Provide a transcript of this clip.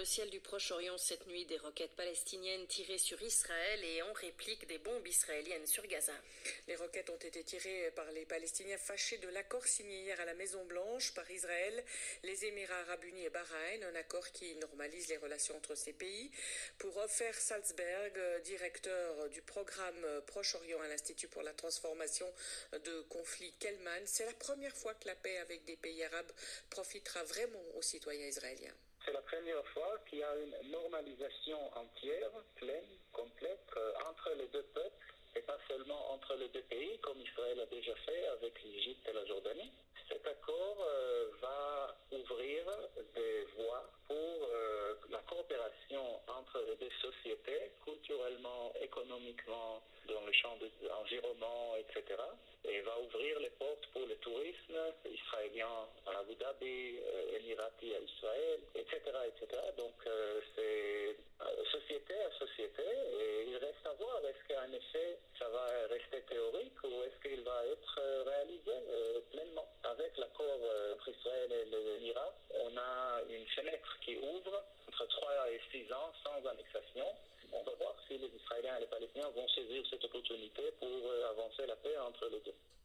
le ciel du Proche-Orient cette nuit, des roquettes palestiniennes tirées sur Israël et en réplique des bombes israéliennes sur Gaza. Les roquettes ont été tirées par les Palestiniens fâchés de l'accord signé hier à la Maison-Blanche par Israël, les Émirats arabes unis et Bahreïn, un accord qui normalise les relations entre ces pays. Pour Ofer Salzberg, directeur du programme Proche-Orient à l'Institut pour la transformation de conflits Kelman, c'est la première fois que la paix avec des pays arabes profitera vraiment aux citoyens israéliens. C'est la première fois qu'il y a une normalisation entière, pleine, complète, entre les deux peuples et pas seulement entre les deux pays, comme Israël a déjà fait avec l'Égypte et la Jordanie. Cet accord va ouvrir des voies pour la coopération entre les deux sociétés, culturellement, économiquement, dans le champ de l'environnement, etc. Et va ouvrir les portes pour le tourisme israélien à Abu Dhabi, émirati à Israël, etc. etc. Donc c'est société à société et il reste à voir est-ce qu'en effet ça va rester théorique ou est-ce qu'il va être réalisé pleinement. Avec l'accord entre Israël et l'Irak, on a une fenêtre qui ouvre entre 3 et 6 ans sans annexation. On va voir si les Israéliens et les Palestiniens vont saisir cette opportunité pour avancer la paix entre les deux.